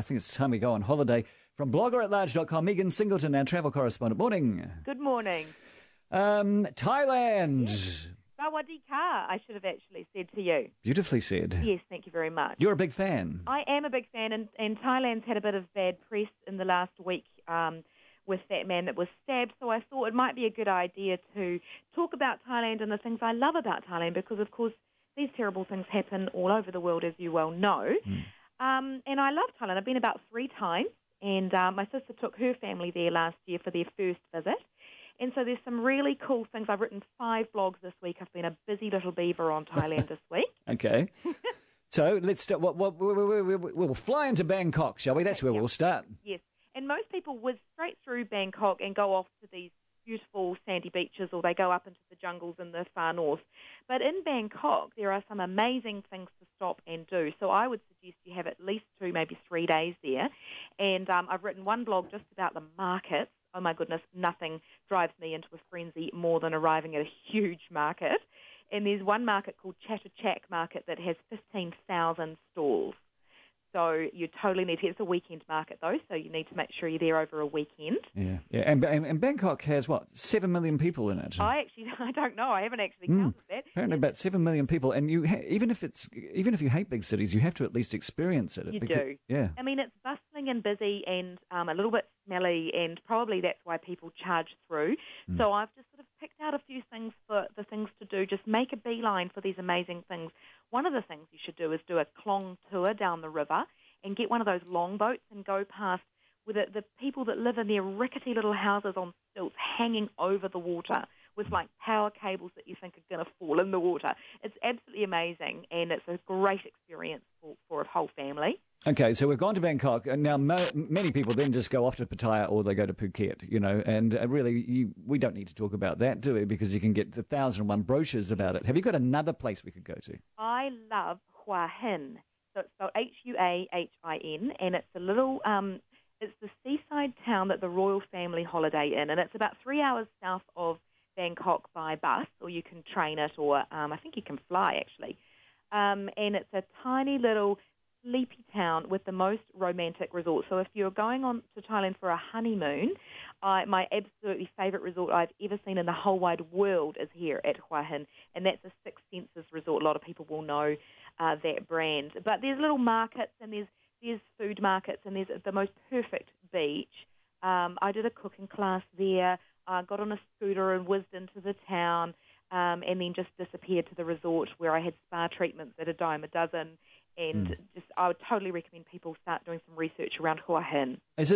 think it's time we go on holiday. From bloggeratlarge.com, Megan Singleton, our travel correspondent. Morning. Good morning. Thailand. Yes. Sawadee ka, I should have actually said to you. Beautifully said. Yes, thank you very much. You're a big fan. I am a big fan, and Thailand's had a bit of bad press in the last week with that man that was stabbed, so I thought it might be a good idea to talk about Thailand and the things I love about Thailand, because, of course, these terrible things happen all over the world, as you well know. And I love Thailand. I've been about 3 times, and my sister took her family there last year for their first visit. And so there's some really cool things. I've written 5 blogs this week. I've been a busy little beaver on Thailand this week. Okay. So let's start. We'll fly into Bangkok, shall we? That's where we'll start. Yes. And most people whiz straight through Bangkok and go off to these beautiful sandy beaches, or they go up into the jungles in the far north. But in Bangkok, there are some amazing things to stop and do. So I would suggest you have at least 2, maybe 3 days there. And I've written one blog just about the markets. Oh, my goodness, nothing drives me into a frenzy more than arriving at a huge market. And there's one market called Chatuchak Market that has 15,000 stalls. So you totally need to. It's a weekend market, though, so you need to make sure you're there over a weekend. Yeah. And Bangkok has, 7 million people in it? I don't know. I haven't actually counted that. Apparently about 7 million people. And you even if you hate big cities, you have to at least experience it. You do. Yeah. I mean, it's bustling and busy and a little bit smelly, and probably that's why people charge through. So I've just sort of picked out a few things for the things to do. Just make a beeline for these amazing things. One of the things you should do is do a Klong tour down the river and get one of those longboats and go past with the people that live in their rickety little houses on stilts hanging over the water with like power cables that you think are going to fall in the water. It's absolutely amazing, and it's a great experience for a whole family. Okay, so we've gone to Bangkok, and now many people then just go off to Pattaya or they go to Phuket, and really we don't need to talk about that, do we? Because you can get the 1,001 brochures about it. Have you got another place we could go to? I love Hua Hin. So it's spelled Huahin, and it's a little, it's the seaside town that the royal family holiday in, and it's about 3 hours south of Bangkok by bus, or you can train it, or I think you can fly, actually. And it's a tiny little sleepy town with the most romantic resort. So if you're going on to Thailand for a honeymoon, my absolutely favourite resort I've ever seen in the whole wide world is here at Hua Hin, and that's a Six Senses resort. A lot of people will know that brand. But there's little markets, and there's food markets, and there's the most perfect beach. I did a cooking class there, got on a scooter and whizzed into the town, and then just disappeared to the resort where I had spa treatments at a dime a dozen. And I would totally recommend people start doing some research around Hua Hin. Is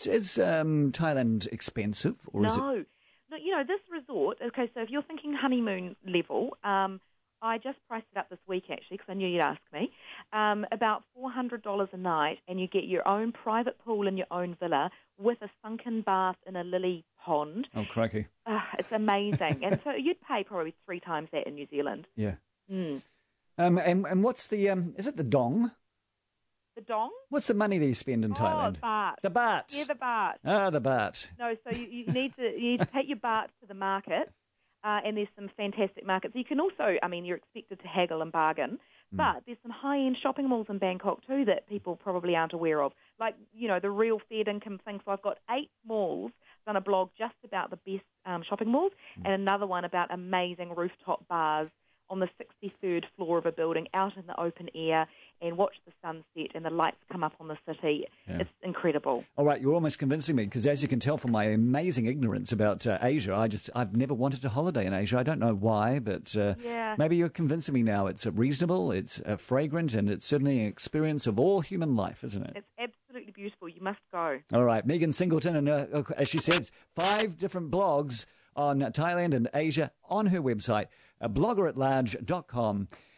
Thailand expensive? Or No, this resort, okay, so if you're thinking honeymoon level, I just priced it up this week, actually, because I knew you'd ask me, about $400 a night, and you get your own private pool in your own villa with a sunken bath in a lily pond. Oh, crikey. It's amazing. And so you'd pay probably 3 times that in New Zealand. Yeah. And what's the, is it the dong? The dong? What's the money that you spend in Thailand? Baht. The baht. Yeah, the baht. The baht. No, so you need to take your baht to the market, and there's some fantastic markets. You can also, you're expected to haggle and bargain, but there's some high-end shopping malls in Bangkok too that people probably aren't aware of. Like, the real fair income thing. So I've got 8 malls, done a blog just about the best shopping malls, and another one about amazing rooftop bars on the 63rd floor of a building out in the open air, and watch the sunset and the lights come up on the city. Yeah. It's incredible. All right, you're almost convincing me, because as you can tell from my amazing ignorance about Asia, I've never wanted to holiday in Asia. I don't know why, but maybe you're convincing me now. It's reasonable, it's fragrant, and it's certainly an experience of all human life, isn't it? It's absolutely beautiful. You must go. All right, Megan Singleton, and as she said, 5 different blogs on Thailand and Asia on her website, bloggeratlarge.com.